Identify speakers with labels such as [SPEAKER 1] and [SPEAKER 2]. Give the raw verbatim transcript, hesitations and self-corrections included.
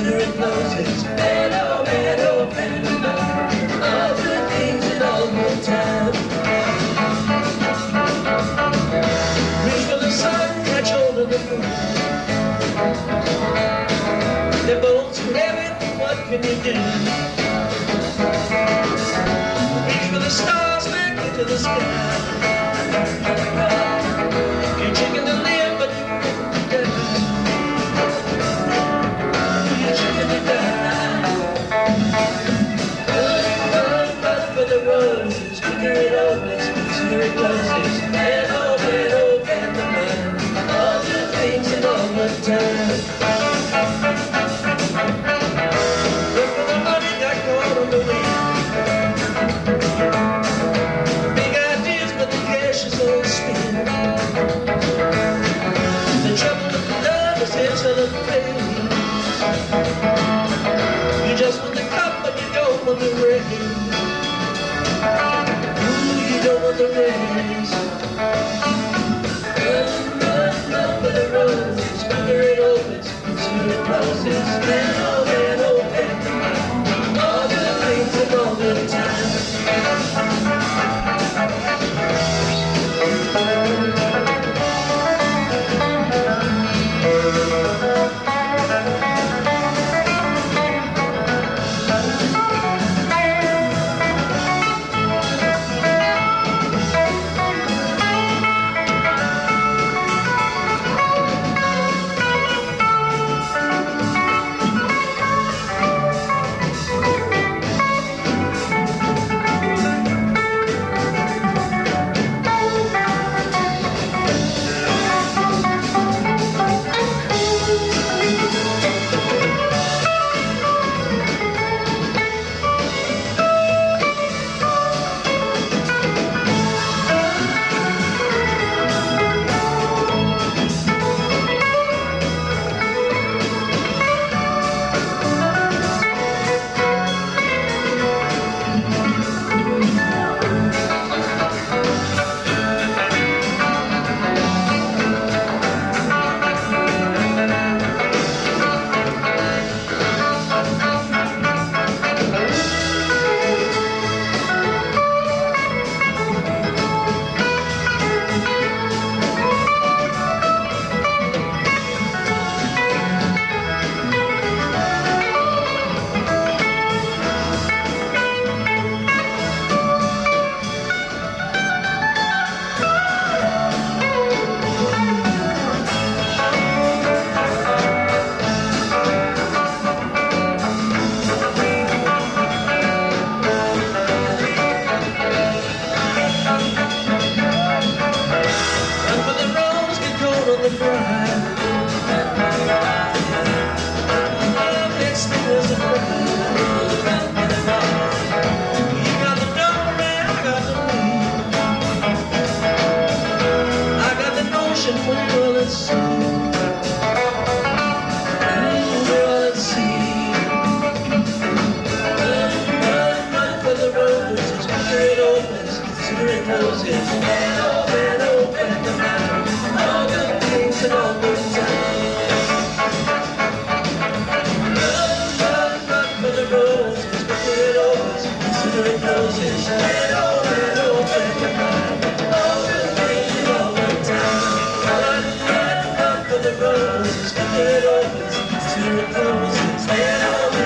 [SPEAKER 1] sooner it closes. Man, oh man, oh man, oh man, all good things and all good time. Reach for the sun, catch hold of the moon. They're both too heavy, what can you do? Reach for the stars back into the sky. You're chicken to live, but you're dead. You're chicken to die. Run, run for the roses, quicker it opens, sooner it closes. Man, oh man, oh man, the man, all good things and all good time. Look for the money that caught on the wind. Big ideas, but the cash is all spent. The trouble with the love is it's a little pain. You just want the cup, but you don't want the rain. Ooh, you don't want the rain. Run, run, run for the roses, quicker it opens, sooner it closes. Man, oh man, oh man, all good things and all good times. It opens, sooner it closes.